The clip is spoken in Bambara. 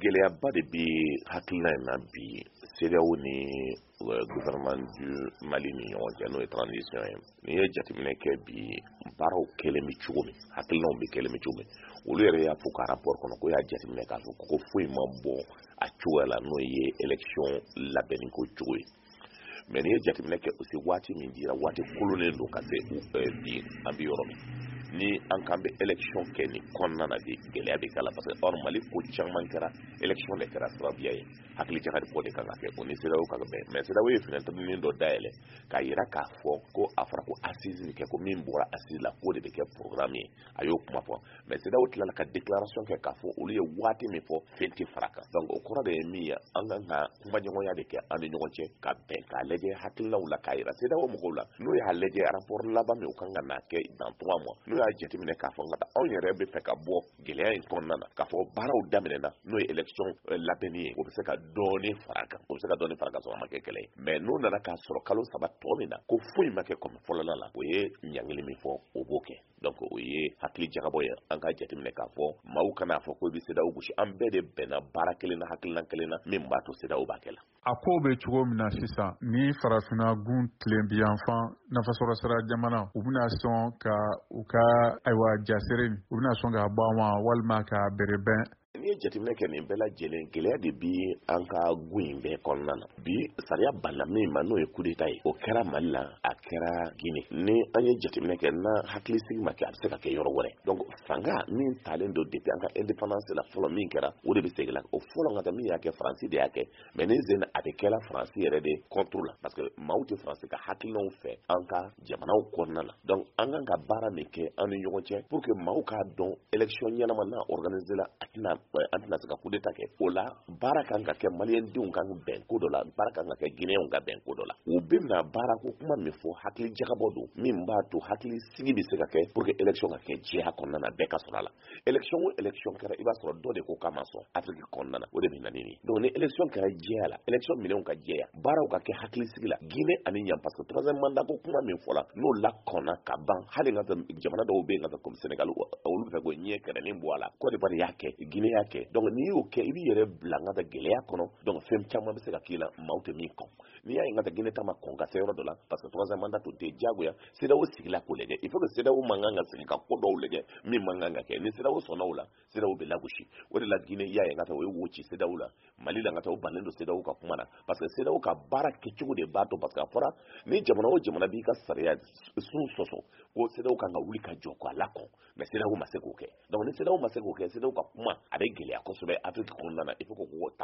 gɛlɛyaba de bɛ hakilina in na bi CEDEAO ni gouvernement du Mali ni ɲɔgɔn cɛ n'o ye transition ye n'i ye jateminɛ kɛ bi baaraw kɛlen bɛ cogo min hakilinaw bɛ kɛlen bɛ cogo min olu yɛrɛ y'a fɔ ka rapport kɔnɔ ko y'a jateminɛ k'a fɔ ko foyi ma bɔ a cogoya la n'o ye élection labɛnni ko cogo ye mais n'i ye jateminɛ kɛ aussi waati min dira waati kolonnen don ka se bi an bɛ yɔrɔ min ni an kan bɛ élection kɛ ni kɔnɔna na de gɛlɛya bɛ k'a la parce que Mali ko caman kɛra élection de kɛra sababuya ye hakili jagabɔ de kan ka kɛ o ni CEDEAO ka bɛn mais CEDEAO ye fenêtre dɔ dayɛlɛ k'a yira k'a fɔ ko a fɔra ko assise bɛ kɛ ko min bɔra assise la k'o de bɛ kɛ programme ye a y'o kuma fɔ mais CEDEAO tilala ka déclaration kɛ k'a fɔ olu ye waati min fɔ fɛn tɛ fara kan donc o kɔrɔ de ye min ye an kan ka kumaɲɔgɔnya de kɛ an ni ɲɔgɔn cɛ ka bɛn k'a lajɛ hakilinaw la k'a yira CEDEAO mɔgɔw la n'o y'a lajɛ rapport laban min o kan ka na kɛ dans 3 mois n'o y'a jateminɛ k'a fɔ nka anw yɛrɛ bɛ fɛ ka bɔ gɛlɛya in kɔnɔna na k'a fɔ baaraw daminɛna n'o ye élection labɛnni ye o bɛ se ka dɔɔnin fara kan o bɛ se ka dɔɔnin fara kan sɔrɔ a ma kɛ kɛlɛ ye mais n'o nana k'a sɔrɔ kalo 3 tɔ min na ko foyi ma kɛ comme fɔlɔla la o ye ɲangili min fɔ o b'o kɛ donc o ye hakili jagabɔ ye an ka jateminɛ k'a fɔ maaw kana fɔ ko i bɛ CEDEAO gosi an bɛɛ de bɛnna baara kelen na hakilina kelen na min b'a to CEDEAO b'a kɛ la a ko bɛ cogo min na sisan ni farafinna gun tilen bi yanfan nafasɔrɔ sira jamana u bɛna sɔn ka u ka ayiwa jasere u bɛna sɔn ka bɔ ma walima ka bɛrɛbɛn n'i ye jateminɛ kɛ nin bɛɛ lajɛlen gɛlɛya de bi an ka gun in bɛɛ kɔnɔna na bi sariya banna min ma n'o ye coup d'état ye o kɛra Mali la a kɛra Guinée ni an ye jateminɛ kɛ na hakilisigi ma kɛ a bɛ se ka kɛ yɔrɔ wɛrɛ donc fanga min talen don depuis an ka indépendance la fɔlɔ min kɛra o de bɛ segin la o fɔlɔ nka min y'a kɛ Faransi de y'a kɛ mais ni zen a bɛ kɛla Faransi yɛrɛ de contre la parce que maaw tɛ Faransi ka hakilinaw fɛ an ka jamanaw kɔnɔna la donc an kan ka baara min kɛ an ni ɲɔgɔn cɛ pour que maaw k'a dɔn élection ɲɛnama n'a organisé la a tɛna an tɛna se ka coup d'état kɛ o la baara kan ka kɛ maliyɛndenw kan bɛn ko dɔ la baara kan ka kɛ guinéens ka bɛn ko dɔ la u bɛna baara ko kuma min fɔ hakili jagabɔ don min b'a to hakili sigi bɛ se ka kɛ pour que élection ka kɛ jɛya kɔnɔna na bɛɛ ka sɔrɔ a la élection o élection kɛra i b'a sɔrɔ dɔ de ko k'a ma sɔn Afrique kɔnɔna na o de bɛ na ni nin donc ni élection kɛra jɛya la élection minɛnw ka jɛya baaraw ka kɛ hakili sigi la Guinée ani yan parce que troisième mandat ko kuma min fɔla n'o lakɔnna ka ban hali n ka jamana dɔw bɛ yen nka comme Sénégal olu bɛ fɛ k'o ɲɛ kɛrɛnin bɔ a la Côte d'Ivoire y'a kɛ Guinée y'a kɛ donc n'i y'o kɛ i b'i yɛrɛ bila n ka gɛlɛya kɔnɔ donc fɛn caman bɛ se ka k'i la maaw tɛ min kɔn n'i y'a ye n ka Guinée ta ma kɔn ka se yɔrɔ dɔ la parce que troisième mandat tun tɛ diyagoya CEDEAO sigila k'o lajɛ il faut que CEDEAO man kan ka sigi ka ko dɔw lajɛ min man kan ka kɛ ni CEDEAO sɔnna o la CEDEAO bɛ lagosi o de la Guinée y'a ye n ka taa o ye wo ci CEDEAO la Mali la n ka taa o bannen don CEDEAO ka kuma na parce que CEDEAO ka baara kɛcogo de b'a to parce que a fɔra ni jamana o jamana b'i ka sariya sun sɔsɔ ko CEDEAO kan ka wuli ka jɔ k'a lakɔn mais CEDEAO ma se k'o kɛ donc ni CEDEAO ma se k'o kɛ CEDEAO ka kuma a bɛ gɛlɛya kosɛbɛ Afrique kɔnɔna na il faut que